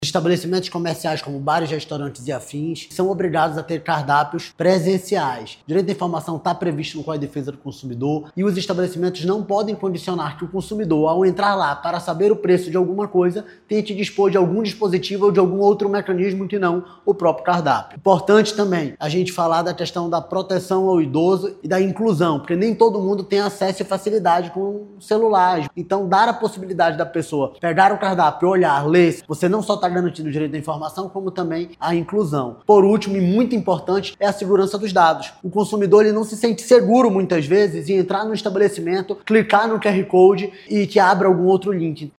Estabelecimentos comerciais como bares, restaurantes e afins são obrigados a ter cardápios presenciais. O direito da informação está previsto no Código de Defesa do Consumidor e os estabelecimentos não podem condicionar que o consumidor, ao entrar lá para saber o preço de alguma coisa, tente dispor de algum dispositivo ou de algum outro mecanismo que não o próprio cardápio. Importante também a gente falar da questão da proteção ao idoso e da inclusão, porque nem todo mundo tem acesso e facilidade com celulares. Então, dar a possibilidade da pessoa pegar o cardápio, olhar, ler, você não só está garantindo o direito da informação, como também a inclusão. Por último, e muito importante, é a segurança dos dados. O consumidor ele não se sente seguro, muitas vezes, em entrar no estabelecimento, clicar no QR Code e que abra algum outro link.